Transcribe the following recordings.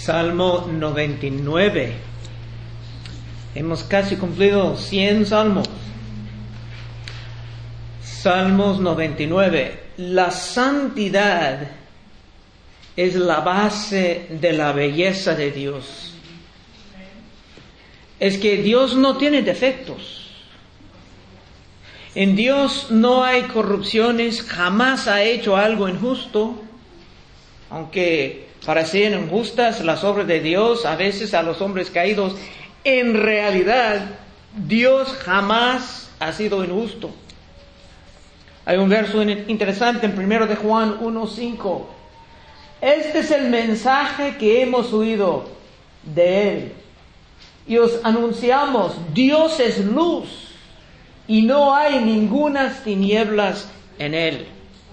Salmo 99. Hemos casi cumplido 100 salmos. Salmos 99. La santidad es la base de la belleza de Dios. Es que Dios no tiene defectos. En Dios no hay corrupciones, jamás ha hecho algo injusto, aunque parecían injustas las obras de Dios a veces a los hombres caídos. En realidad, Dios jamás ha sido injusto. Hay un verso interesante en 1 de Juan 1:5. Este es el mensaje que hemos oído de Él. Y os anunciamos, Dios es luz y no hay ningunas tinieblas en Él.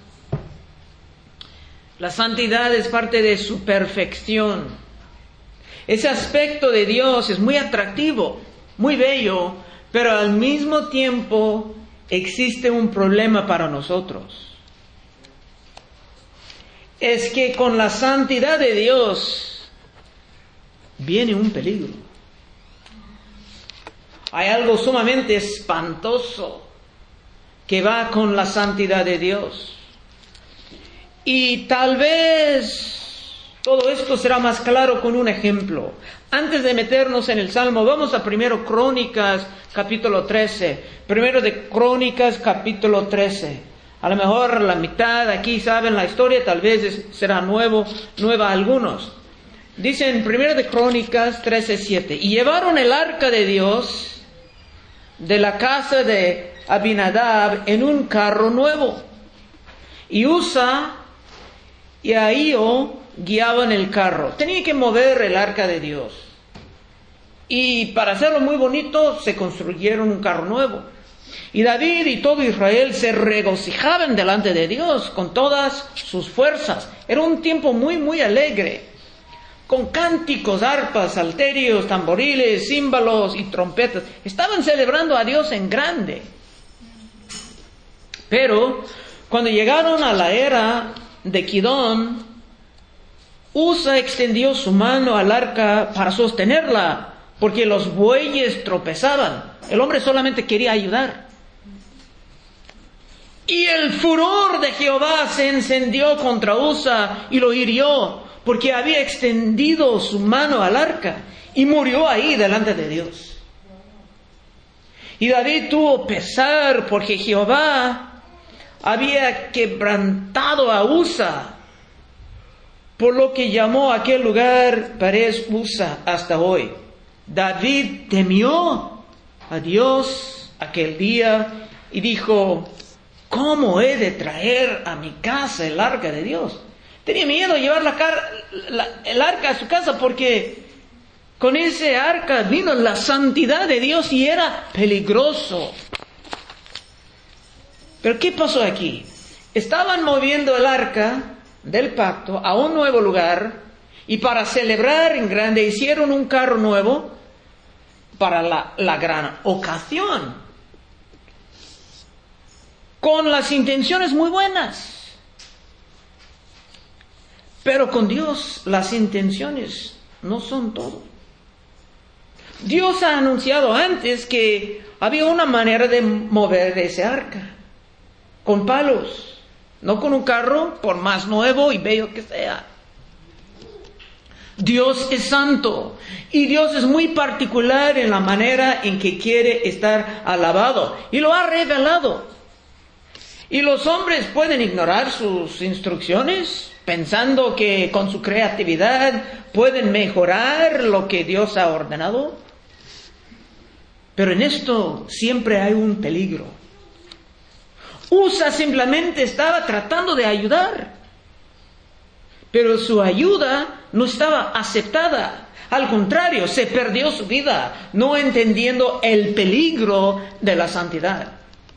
La santidad es parte de su perfección. Ese aspecto de Dios es muy atractivo, muy bello, pero al mismo tiempo existe un problema para nosotros. Es que con la santidad de Dios viene un peligro. Hay algo sumamente espantoso que va con la santidad de Dios. Y tal vez todo esto será más claro con un ejemplo. Antes de meternos en el Salmo, vamos a 1 Crónicas, capítulo 13. 1 de Crónicas, capítulo 13. A lo mejor la mitad aquí saben la historia, tal vez será nueva a algunos. Dice en 1 de Crónicas 13:7. Y llevaron el arca de Dios de la casa de Abinadab en un carro nuevo. Y Usa y Ahío guiaban el carro. Tenía que mover el arca de Dios. Y para hacerlo muy bonito, se construyeron un carro nuevo. Y David y todo Israel se regocijaban delante de Dios con todas sus fuerzas. Era un tiempo muy alegre, con cánticos, arpas, salterios, tamboriles, címbalos y trompetas. Estaban celebrando a Dios en grande. Pero cuando llegaron a la era de Kidón, Usa extendió su mano al arca para sostenerla, porque los bueyes tropezaban. El hombre solamente quería ayudar. Y el furor de Jehová se encendió contra Usa y lo hirió, porque había extendido su mano al arca, y murió ahí delante de Dios. Y David tuvo pesar porque Jehová había quebrantado a Usa, por lo que llamó a aquel lugar Perez Usa hasta hoy. David temió a Dios aquel día y dijo: ¿cómo he de traer a mi casa el arca de Dios? Tenía miedo de llevar el arca a su casa porque con ese arca vino la santidad de Dios y era peligroso. Pero ¿qué pasó aquí? Estaban moviendo el arca del pacto a un nuevo lugar, y para celebrar en grande hicieron un carro nuevo para la gran ocasión, con las intenciones muy buenas. Pero con Dios las intenciones no son todo. Dios ha anunciado antes que había una manera de mover ese arca, con palos. No con un carro, por más nuevo y bello que sea. Dios es santo. Y Dios es muy particular en la manera en que quiere estar alabado. Y lo ha revelado. Y los hombres pueden ignorar sus instrucciones, pensando que con su creatividad pueden mejorar lo que Dios ha ordenado. Pero en esto siempre hay un peligro. Usa simplemente estaba tratando de ayudar, pero su ayuda no estaba aceptada. Al contrario, se perdió su vida, no entendiendo el peligro de la santidad.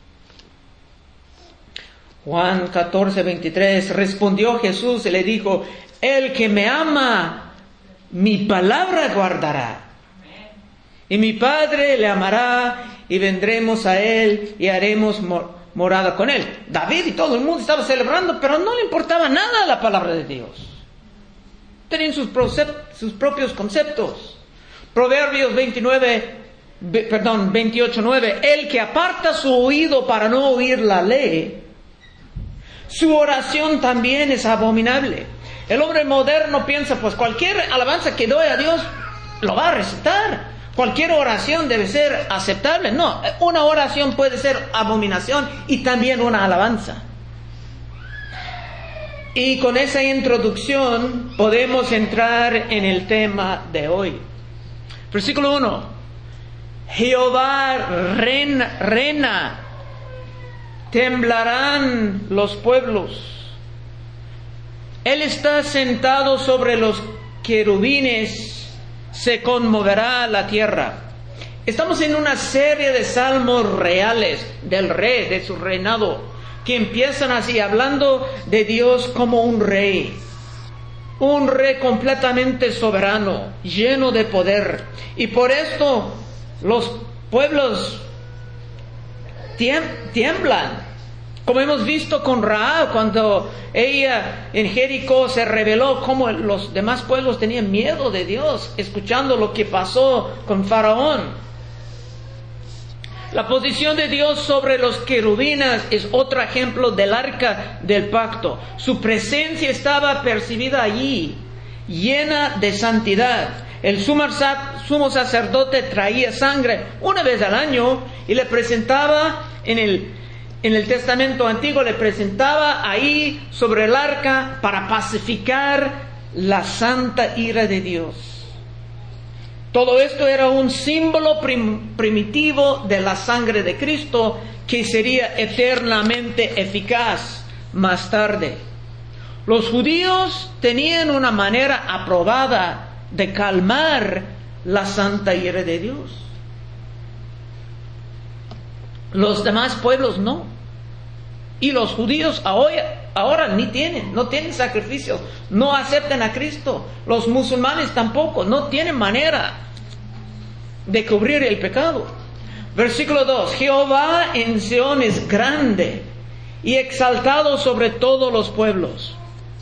Juan 14:23, respondió Jesús y le dijo: el que me ama, mi palabra guardará. Y mi Padre le amará, y vendremos a él y haremos morada con él. David y todo el mundo estaba celebrando, pero no le importaba nada la palabra de Dios. Tenían sus propios conceptos. Proverbios 28:9. El que aparta su oído para no oír la ley, su oración también es abominable. El hombre moderno piensa, pues cualquier alabanza que doy a Dios lo va a recitar. Cualquier oración debe ser aceptable. No, una oración puede ser abominación y también una alabanza. Y con esa introducción podemos entrar en el tema de hoy. Versículo 1. Jehová reina, temblarán los pueblos. Él está sentado sobre los querubines, se conmoverá la tierra. Estamos en una serie de salmos reales del rey, de su reinado, que empiezan así, hablando de Dios como un rey completamente soberano, lleno de poder. Y por esto los pueblos tiemblan. Como hemos visto con Rahab, cuando ella en Jericó se reveló, cómo los demás pueblos tenían miedo de Dios, escuchando lo que pasó con Faraón. La posición de Dios sobre los querubines es otro ejemplo del arca del pacto. Su presencia estaba percibida allí, llena de santidad. El sumo sacerdote traía sangre una vez al año y le presentaba en el Testamento Antiguo, le presentaba ahí sobre el arca para pacificar la santa ira de Dios. Todo esto era un símbolo primitivo de la sangre de Cristo que sería eternamente eficaz más tarde. Los judíos tenían una manera aprobada de calmar la santa ira de Dios. Los demás pueblos no. Y los judíos ahora no tienen sacrificio, no aceptan a Cristo. Los musulmanes tampoco, no tienen manera de cubrir el pecado. Versículo 2. Jehová en Sión es grande y exaltado sobre todos los pueblos.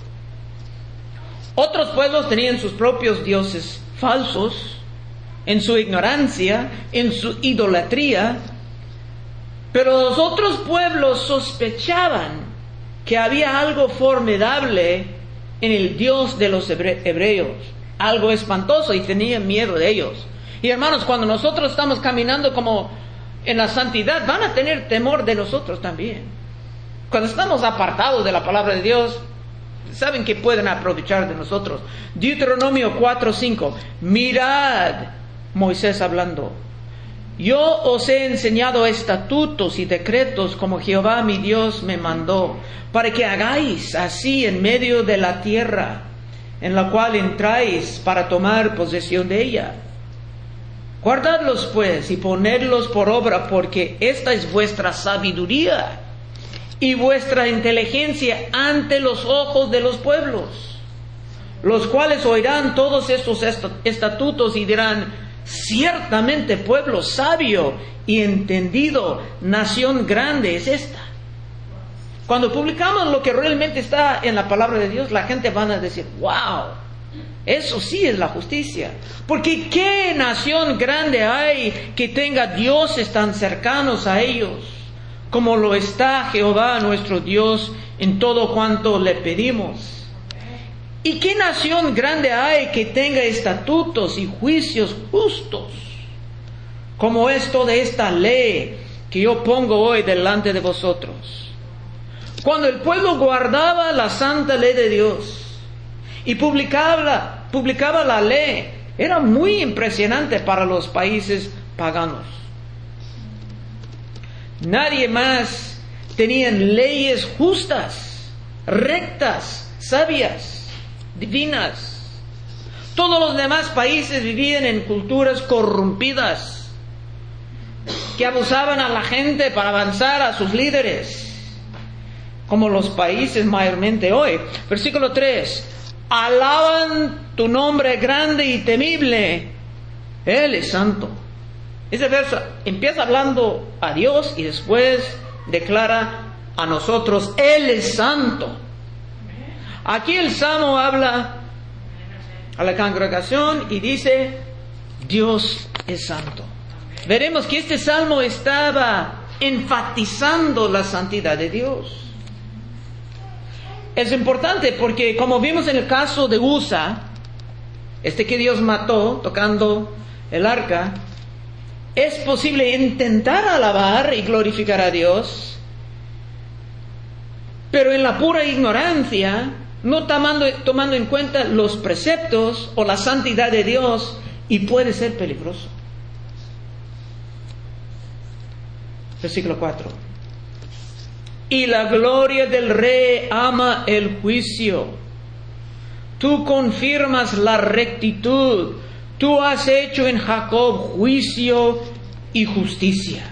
Otros pueblos tenían sus propios dioses falsos, en su ignorancia, en su idolatría. Pero los otros pueblos sospechaban que había algo formidable en el Dios de los hebreos, algo espantoso, y tenían miedo de ellos. Y hermanos, cuando nosotros estamos caminando como en la santidad, van a tener temor de nosotros también. Cuando estamos apartados de la palabra de Dios, saben que pueden aprovechar de nosotros. Deuteronomio 4:5. Mirad, Moisés hablando, yo os he enseñado estatutos y decretos como Jehová mi Dios me mandó, para que hagáis así en medio de la tierra en la cual entráis para tomar posesión de ella. Guardadlos pues y ponedlos por obra, porque esta es vuestra sabiduría y vuestra inteligencia ante los ojos de los pueblos, los cuales oirán todos estos estatutos y dirán: ciertamente pueblo sabio y entendido, nación grande es esta. Cuando publicamos lo que realmente está en la palabra de Dios, la gente va a decir: wow, eso sí es la justicia. Porque ¿qué nación grande hay que tenga dioses tan cercanos a ellos como lo está Jehová nuestro Dios en todo cuanto le pedimos? ¿Y qué nación grande hay que tenga estatutos y juicios justos como esto de esta ley que yo pongo hoy delante de vosotros? Cuando el pueblo guardaba la santa ley de Dios y publicaba la ley, era muy impresionante para los países paganos. Nadie más tenía leyes justas, rectas, sabias, divinas. Todos los demás países vivían en culturas corrompidas que abusaban a la gente para avanzar a sus líderes, como los países mayormente hoy. Versículo 3. Alaban tu nombre grande y temible, Él es santo. Ese verso empieza hablando a Dios y después declara a nosotros: Él es santo. Aquí el Salmo habla a la congregación y dice, Dios es santo. Veremos que este salmo estaba enfatizando la santidad de Dios. Es importante porque, como vimos en el caso de Usa, que Dios mató tocando el arca, es posible intentar alabar y glorificar a Dios, pero en la pura ignorancia, no tomando en cuenta los preceptos o la santidad de Dios, y puede ser peligroso. Versículo 4. Y la gloria del Rey ama el juicio. Tú confirmas la rectitud. Tú has hecho en Jacob juicio y justicia.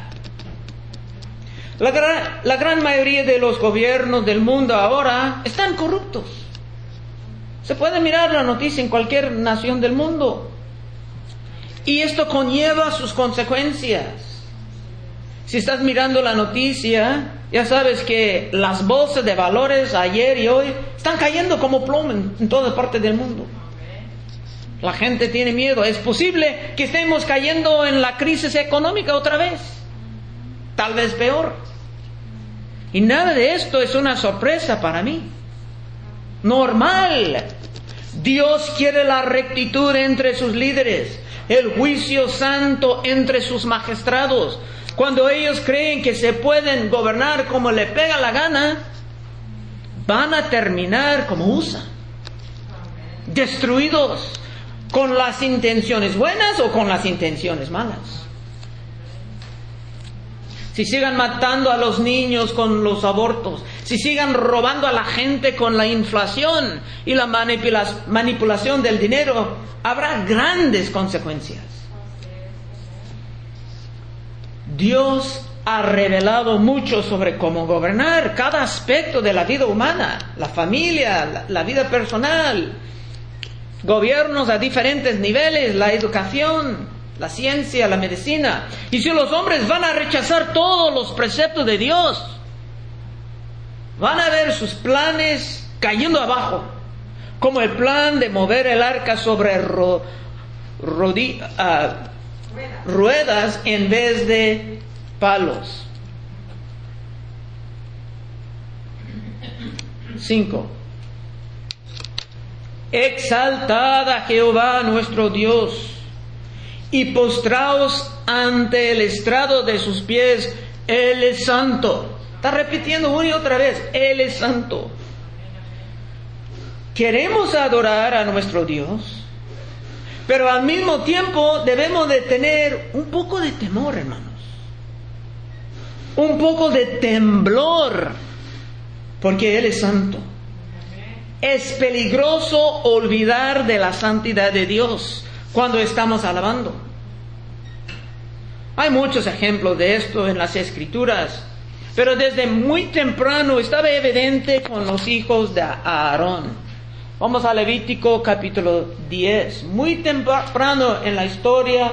La gran mayoría de los gobiernos del mundo ahora están corruptos. Se puede mirar la noticia en cualquier nación del mundo. Y esto conlleva sus consecuencias. Si estás mirando la noticia, ya sabes que las bolsas de valores ayer y hoy están cayendo como plomo en toda parte del mundo. La gente tiene miedo. Es posible que estemos cayendo en la crisis económica otra vez. Tal vez peor. Y nada de esto es una sorpresa para mí. Normal. Dios quiere la rectitud entre sus líderes, el juicio santo entre sus magistrados. Cuando ellos creen que se pueden gobernar como le pega la gana, van a terminar como Usa, destruidos, con las intenciones buenas o con las intenciones malas. Si sigan matando a los niños con los abortos, si sigan robando a la gente con la inflación y la manipulación del dinero, habrá grandes consecuencias. Dios ha revelado mucho sobre cómo gobernar cada aspecto de la vida humana, la familia, la vida personal, gobiernos a diferentes niveles, la educación, la ciencia, la medicina. Y si los hombres van a rechazar todos los preceptos de Dios, van a ver sus planes cayendo abajo, como el plan de mover el arca sobre ruedas en vez de palos. 5. Exaltad a Jehová nuestro Dios y postraos ante el estrado de sus pies. Él es santo. Está repitiendo una y otra vez, Él es santo. Queremos adorar a nuestro Dios, pero al mismo tiempo debemos de tener un poco de temor, hermanos. Un poco de temblor, porque Él es santo. Es peligroso olvidar de la santidad de Dios cuando estamos alabando. Hay muchos ejemplos de esto en las Escrituras, pero desde muy temprano estaba evidente con los hijos de Aarón. Vamos a Levítico capítulo 10. Muy temprano en la historia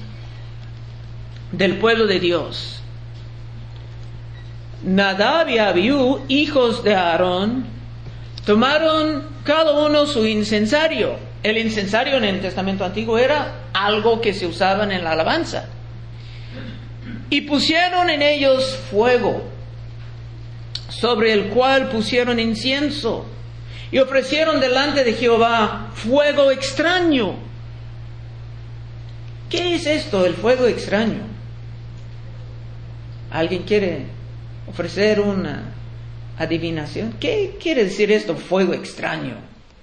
del pueblo de Dios, Nadab y Abiú, hijos de Aarón, tomaron cada uno su incensario. El incensario en el Testamento Antiguo era algo que se usaba en la alabanza. Y pusieron en ellos fuego, sobre el cual pusieron incienso. Y ofrecieron delante de Jehová fuego extraño. ¿Qué es esto, el fuego extraño? ¿Alguien quiere ofrecer una adivinación? ¿Qué quiere decir esto, fuego extraño?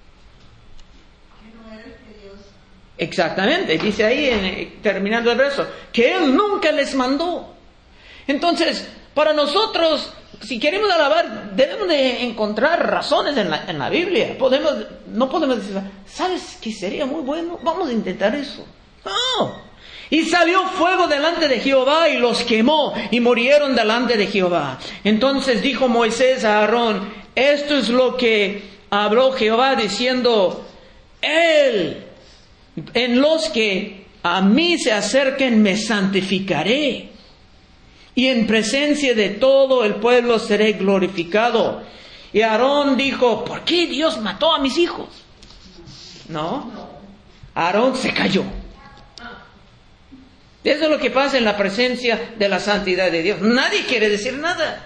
Exactamente, dice ahí, terminando el verso, que Él nunca les mandó. Entonces, para nosotros, si queremos alabar, debemos de encontrar razones en la Biblia. No podemos decir, ¿sabes qué sería muy bueno? Vamos a intentar eso. No. Y salió fuego delante de Jehová y los quemó y murieron delante de Jehová. Entonces dijo Moisés a Aarón, esto es lo que habló Jehová diciendo, en los que a mí se acerquen me santificaré. Y en presencia de todo el pueblo seré glorificado. Y Aarón dijo, ¿por qué Dios mató a mis hijos? No. Aarón se cayó. Eso es lo que pasa en la presencia de la santidad de Dios. Nadie quiere decir nada.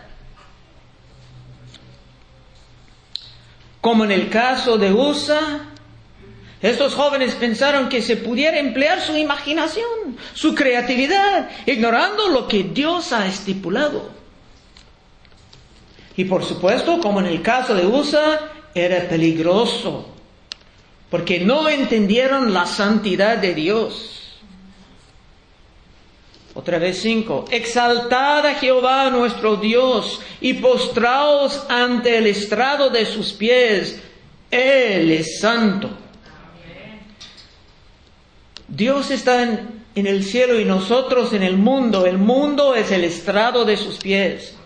Como en el caso de Usa, estos jóvenes pensaron que se pudiera emplear su imaginación, su creatividad, ignorando lo que Dios ha estipulado. Y por supuesto, como en el caso de Usa, era peligroso, porque no entendieron la santidad de Dios. Otra vez 5. Exaltad a Jehová nuestro Dios y postraos ante el estrado de sus pies. Él es santo. Dios está en el cielo y nosotros en el mundo. El mundo es el estrado de sus pies.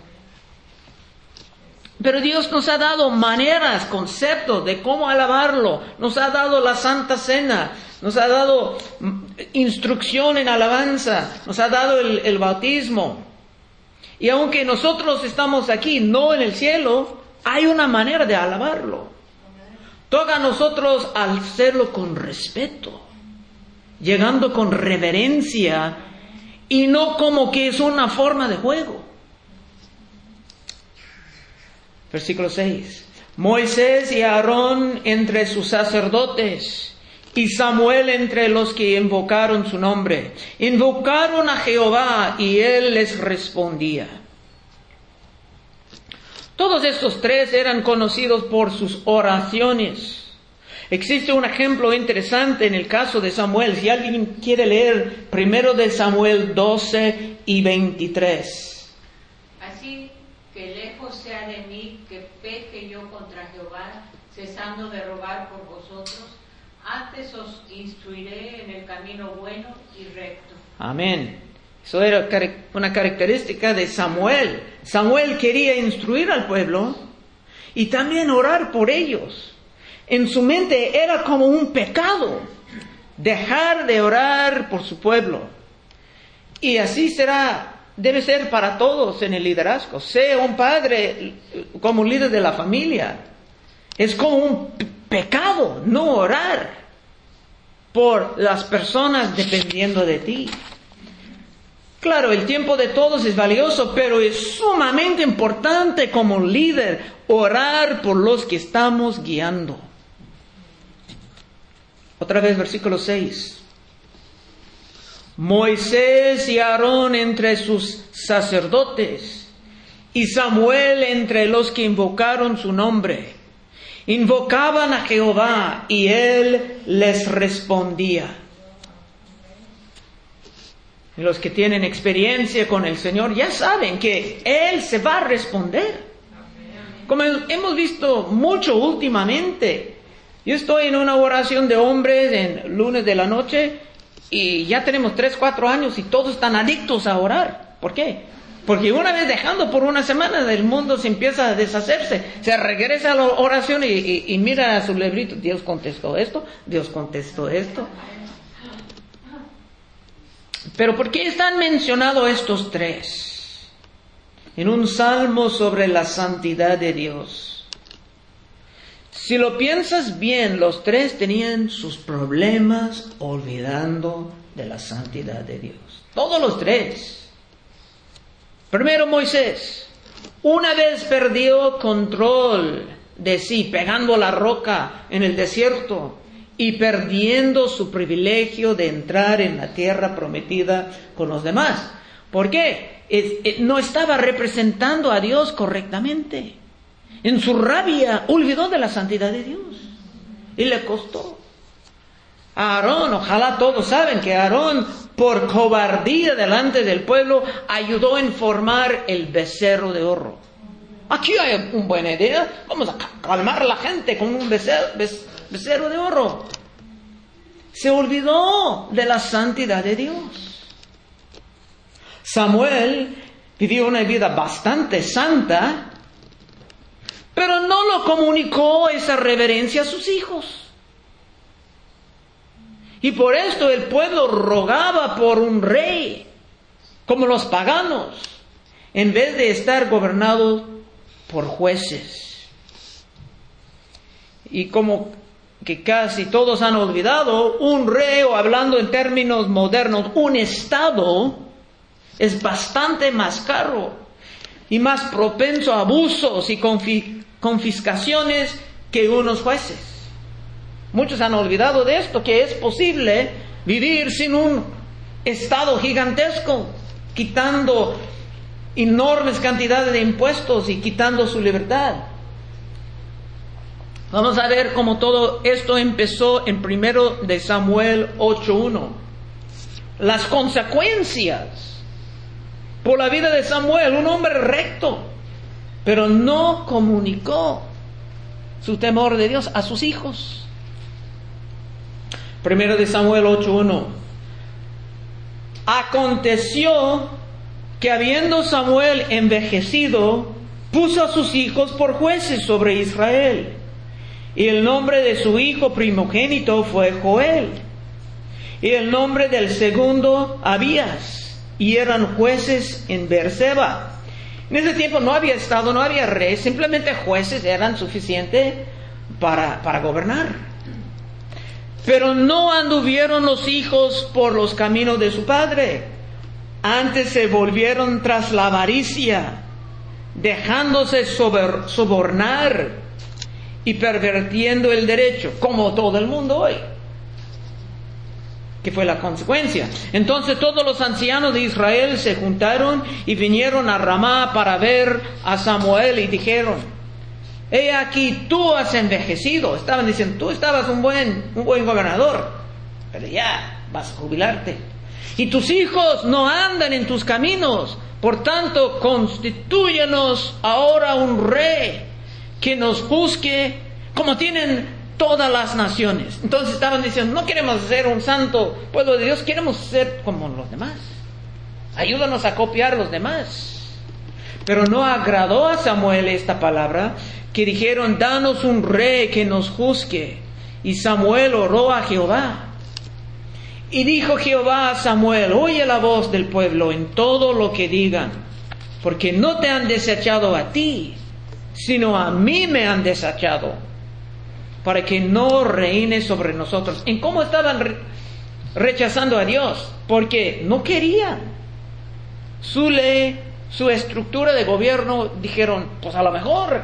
Pero Dios nos ha dado maneras, conceptos de cómo alabarlo. Nos ha dado la Santa Cena. Nos ha dado instrucción en alabanza. Nos ha dado el bautismo. Y aunque nosotros estamos aquí, no en el cielo, hay una manera de alabarlo. Toca a nosotros hacerlo con respeto, llegando con reverencia y no como que es una forma de juego. Versículo 6. Moisés y Aarón entre sus sacerdotes y Samuel entre los que invocaron su nombre. Invocaron a Jehová y él les respondía. Todos estos tres eran conocidos por sus oraciones. Existe un ejemplo interesante en el caso de Samuel. Si alguien quiere leer 1 de Samuel 12 y 23. Así que lejos sea de mí que peque yo contra Jehová, cesando de rogar por vosotros. Antes os instruiré en el camino bueno y recto. Amén. Eso era una característica de Samuel. Samuel quería instruir al pueblo y también orar por ellos. En su mente era como un pecado dejar de orar por su pueblo. Y así debe ser para todos en el liderazgo. Sea un padre como líder de la familia. Es como un pecado no orar por las personas dependiendo de ti. Claro, el tiempo de todos es valioso, pero es sumamente importante como líder orar por los que estamos guiando. Otra vez, versículo 6. Moisés y Aarón entre sus sacerdotes y Samuel entre los que invocaron su nombre. Invocaban a Jehová y él les respondía. Y los que tienen experiencia con el Señor ya saben que él se va a responder. Como hemos visto mucho últimamente. Yo estoy en una oración de hombres en lunes de la noche y ya tenemos 3-4 años y todos están adictos a orar. ¿Por qué? Porque una vez dejando por una semana el mundo se empieza a deshacerse. Se regresa a la oración y mira a su librito. Dios contestó esto, Dios contestó esto. Pero ¿por qué están mencionados estos tres en un salmo sobre la santidad de Dios? Si lo piensas bien, los tres tenían sus problemas olvidando de la santidad de Dios. Todos los tres. Primero Moisés. Una vez perdió control de sí, pegando la roca en el desierto y perdiendo su privilegio de entrar en la tierra prometida con los demás. ¿Por qué? No estaba representando a Dios correctamente. En su rabia olvidó de la santidad de Dios y le costó. A Aarón, ojalá todos saben que Aarón, por cobardía delante del pueblo, ayudó en formar el becerro de oro. Aquí hay una buena idea, vamos a calmar a la gente con un becerro de oro. Se olvidó de la santidad de Dios. Samuel vivió una vida bastante santa, pero no lo comunicó esa reverencia a sus hijos. Y por esto el pueblo rogaba por un rey, como los paganos, en vez de estar gobernado por jueces. Y como que casi todos han olvidado, un rey, o hablando en términos modernos, un estado, es bastante más caro y más propenso a abusos y confiscaciones que unos jueces. Muchos han olvidado de esto, que es posible vivir sin un estado gigantesco, quitando enormes cantidades de impuestos y quitando su libertad. Vamos a ver cómo todo esto empezó en 1 de Samuel 8:1. Las consecuencias por la vida de Samuel, un hombre recto, pero no comunicó su temor de Dios a sus hijos. 1 de Samuel 8:1. Aconteció que habiendo Samuel envejecido, puso a sus hijos por jueces sobre Israel. Y el nombre de su hijo primogénito fue Joel. Y el nombre del segundo, Abías. Y eran jueces en Beerseba. En ese tiempo no había estado, no había rey. Simplemente jueces eran suficientes para gobernar. Pero no anduvieron los hijos por los caminos de su padre. Antes se volvieron tras la avaricia, dejándose sobornar y pervirtiendo el derecho, como todo el mundo hoy. ¿Qué fue la consecuencia? Entonces todos los ancianos de Israel se juntaron y vinieron a Ramá para ver a Samuel y dijeron: he aquí, tú has envejecido. Estaban diciendo: tú estabas un buen gobernador, pero ya vas a jubilarte. Y tus hijos no andan en tus caminos. Por tanto, constitúyenos ahora un rey que nos juzgue como tienen todas las naciones. Entonces estaban diciendo: no queremos ser un santo pueblo de Dios, queremos ser como los demás. Ayúdanos a copiar a los demás. Pero no agradó a Samuel esta palabra, que dijeron: danos un rey que nos juzgue. Y Samuel oró a Jehová. Y dijo Jehová a Samuel: oye la voz del pueblo en todo lo que digan, porque no te han desechado a ti, sino a mí me han desechado, para que no reines sobre nosotros. ¿En cómo estaban rechazando a Dios? Porque no querían su ley, su estructura de gobierno. Dijeron: pues a lo mejor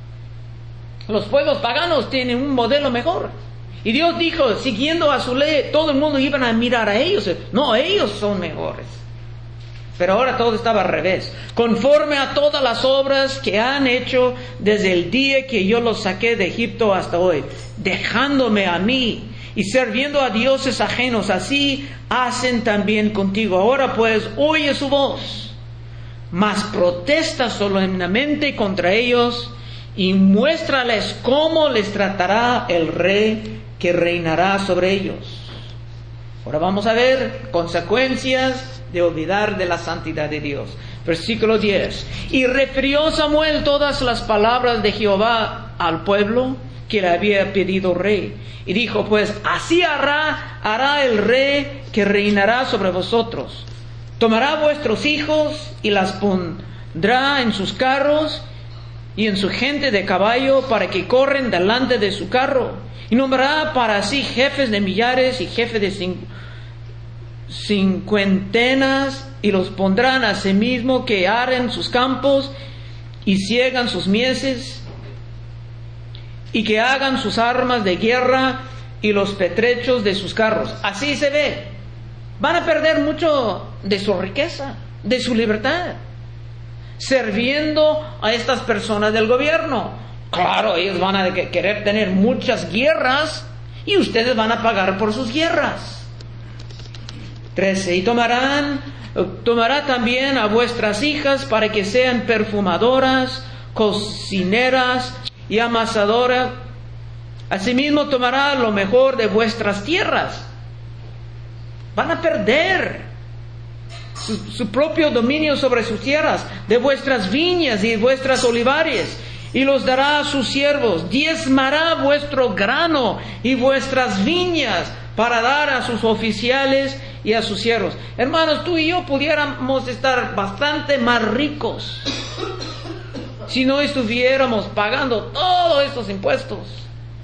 los pueblos paganos tienen un modelo mejor. Y Dios dijo, siguiendo a su ley, todo el mundo iban a mirar a ellos. No, ellos son mejores. Pero ahora todo estaba al revés. Conforme a todas las obras que han hecho desde el día que yo los saqué de Egipto hasta hoy, dejándome a mí y sirviendo a dioses ajenos, así hacen también contigo. Ahora pues, oye su voz, mas protesta solemnemente contra ellos y muéstrales cómo les tratará el rey que reinará sobre ellos. Ahora vamos a ver consecuencias de olvidar de la santidad de Dios. Versículo 10. Y refirió Samuel todas las palabras de Jehová al pueblo que le había pedido rey. Y dijo: pues así hará el rey que reinará sobre vosotros. Tomará vuestros hijos y las pondrá en sus carros y en su gente de caballo, para que corren delante de su carro. Y nombrará para sí jefes de millares y jefes de cincuentenas, y los pondrán a sí mismo que aren sus campos y siegan sus mieses, y que hagan sus armas de guerra y los pertrechos de sus carros. Así se ve. Van a perder mucho de su riqueza, de su libertad, sirviendo a estas personas del gobierno. Claro, ellos van a querer tener muchas guerras y ustedes van a pagar por sus guerras. 13. Y tomará también a vuestras hijas para que sean perfumadoras, cocineras y amasadoras. Asimismo tomará lo mejor de vuestras tierras. Van a perder su propio dominio sobre sus tierras, de vuestras viñas y de vuestras olivares. Y los dará a sus siervos. Diezmará vuestro grano y vuestras viñas para dar a sus oficiales y a sus siervos. Hermanos, tú y yo pudiéramos estar bastante más ricos si no estuviéramos pagando todos estos impuestos.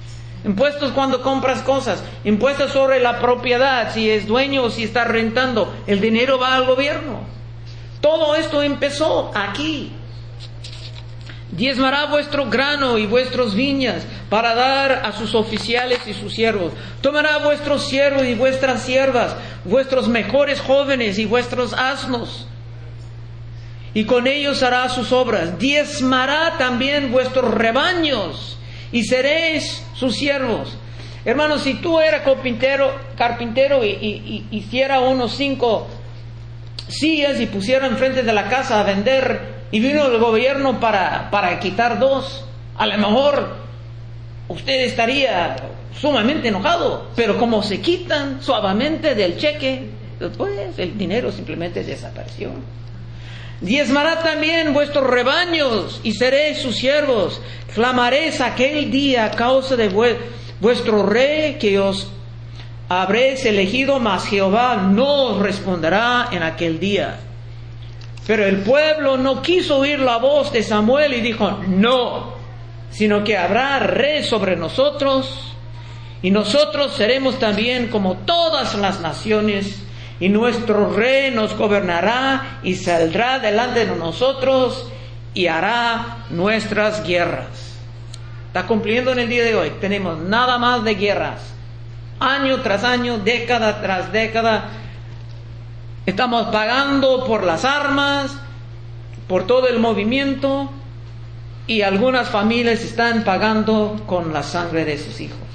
Impuestos cuando compras cosas. Impuestos sobre la propiedad, si es dueño o si está rentando. El dinero va al gobierno. Todo esto empezó aquí. Diezmará vuestro grano y vuestras viñas para dar a sus oficiales y sus siervos. Tomará vuestros siervos y vuestras siervas, vuestros mejores jóvenes y vuestros asnos, y con ellos hará sus obras. Diezmará también vuestros rebaños y seréis sus siervos. Hermanos, si tú eras carpintero y hiciera unos 5 sillas y pusiera enfrente de la casa a vender, y vino el gobierno para quitar 2, a lo mejor usted estaría sumamente enojado, pero como se quitan suavemente del cheque, pues el dinero simplemente desapareció. Diezmará también vuestros rebaños y seréis sus siervos. Clamaréis aquel día a causa de vuestro rey que os habréis elegido, mas Jehová no os responderá en aquel día. Pero el pueblo no quiso oír la voz de Samuel y dijo: no, sino que habrá rey sobre nosotros, y nosotros seremos también como todas las naciones, y nuestro rey nos gobernará y saldrá delante de nosotros y hará nuestras guerras. Está cumpliendo en el día de hoy. Tenemos nada más de guerras, año tras año, década tras década. Estamos pagando por las armas, por todo el movimiento, y algunas familias están pagando con la sangre de sus hijos.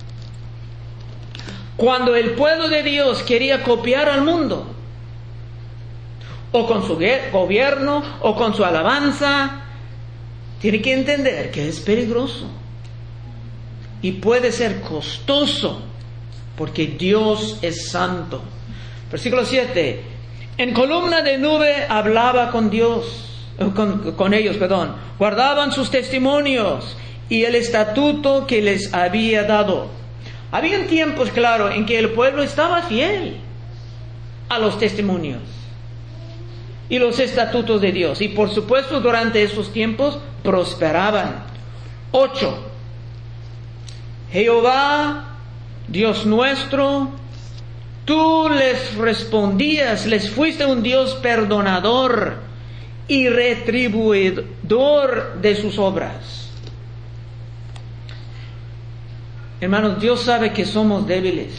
Cuando el pueblo de Dios quería copiar al mundo, o con su gobierno, o con su alabanza, tiene que entender que es peligroso y puede ser costoso, porque Dios es santo. Versículo 7. En columna de nube hablaba con ellos, guardaban sus testimonios y el estatuto que les había dado. Habían tiempos, claro, en que el pueblo estaba fiel a los testimonios y los estatutos de Dios. Y por supuesto, durante esos tiempos prosperaban. 8. Jehová, Dios nuestro, tú les respondías, les fuiste un Dios perdonador y retribuidor de sus obras. Hermanos, Dios sabe que somos débiles.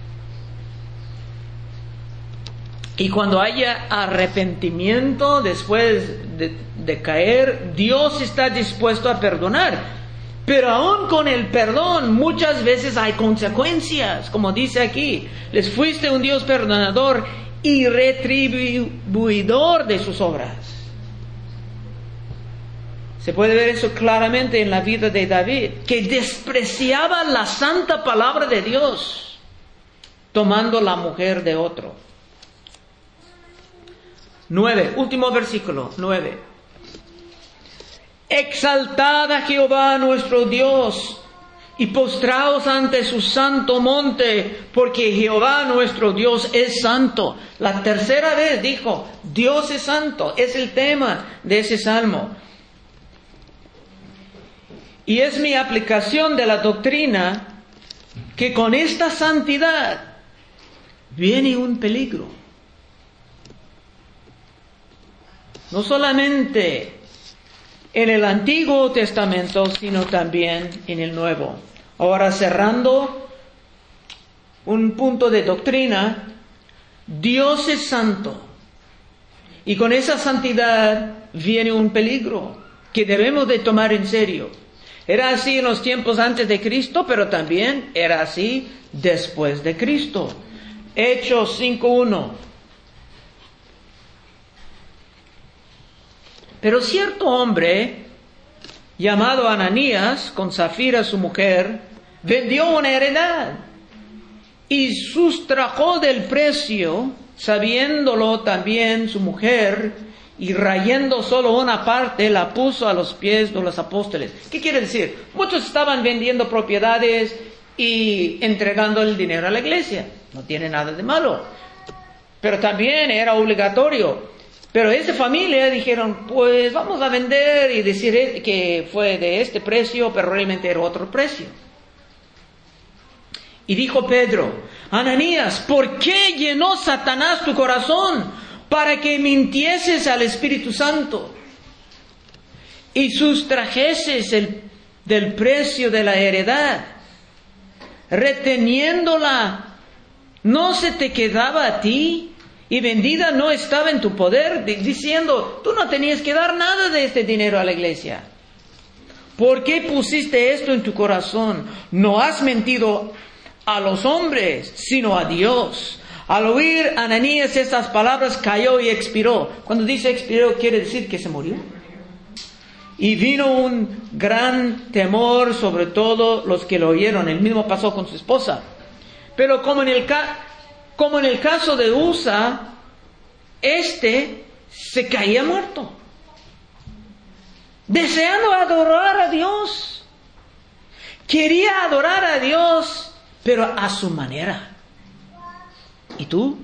Y cuando haya arrepentimiento después de caer, Dios está dispuesto a perdonar. Pero aún con el perdón muchas veces hay consecuencias, como dice aquí: les fuiste un Dios perdonador y retribuidor de sus obras. Se puede ver eso claramente en la vida de David, que despreciaba la santa palabra de Dios, tomando la mujer de otro. 9, último versículo, 9. Exaltad a Jehová nuestro Dios y postraos ante su santo monte, porque Jehová nuestro Dios es santo. La tercera vez dijo: Dios es santo. Es el tema de ese salmo. Y es mi aplicación de la doctrina que con esta santidad viene un peligro. No solamente en el Antiguo Testamento, sino también en el Nuevo. Ahora, cerrando un punto de doctrina: Dios es santo. Y con esa santidad viene un peligro que debemos de tomar en serio. Era así en los tiempos antes de Cristo, pero también era así después de Cristo. Hechos 5:1. Pero cierto hombre llamado Ananías, con Zafira su mujer, vendió una heredad y sustrajo del precio, sabiéndolo también su mujer, y rayando solo una parte, la puso a los pies de los apóstoles. ¿Qué quiere decir? Muchos estaban vendiendo propiedades y entregando el dinero a la iglesia. No tiene nada de malo. Pero también era obligatorio. Pero esa familia dijeron: pues vamos a vender y decir que fue de este precio, pero realmente era otro precio. Y dijo Pedro: Ananías, ¿por qué llenó Satanás tu corazón para que mintieses al Espíritu Santo y sustrajeses del precio de la heredad, reteniéndola? ¿No se te quedaba a ti y vendida no estaba en tu poder? Diciendo, tú no tenías que dar nada de este dinero a la iglesia. ¿Por qué pusiste esto en tu corazón? No has mentido a los hombres, sino a Dios. Al oír Ananías estas palabras, cayó y expiró. Cuando dice expiró, quiere decir que se murió. Y vino un gran temor sobre todos los que lo oyeron. El mismo pasó con su esposa. Pero como en el caso de Usa, se caía muerto, deseando adorar a Dios. Quería adorar a Dios, pero a su manera. ¿Y tú?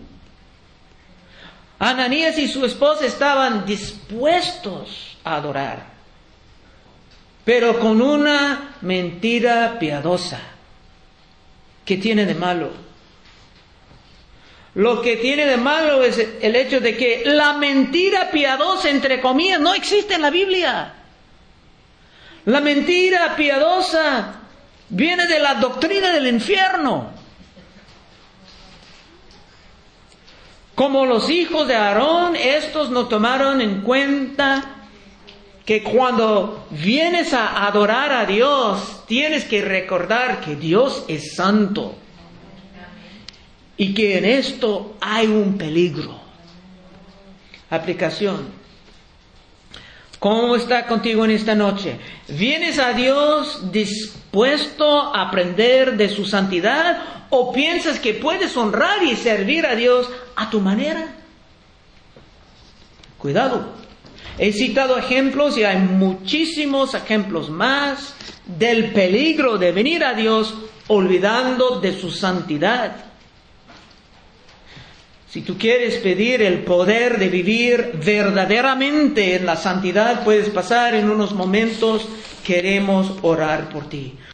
Ananías y su esposa estaban dispuestos a adorar, pero con una mentira piadosa. ¿Qué tiene de malo? Lo que tiene de malo es el hecho de que la mentira piadosa, entre comillas, no existe en la Biblia. La mentira piadosa viene de la doctrina del infierno. Como los hijos de Aarón, estos no tomaron en cuenta que cuando vienes a adorar a Dios, tienes que recordar que Dios es santo y que en esto hay un peligro. Aplicación. ¿Cómo está contigo en esta noche? ¿Vienes a Dios dispuesto a aprender de su santidad o piensas que puedes honrar y servir a Dios a tu manera? Cuidado. He citado ejemplos y hay muchísimos ejemplos más del peligro de venir a Dios olvidando de su santidad. Si tú quieres pedir el poder de vivir verdaderamente en la santidad, puedes pasar en unos momentos. Queremos orar por ti.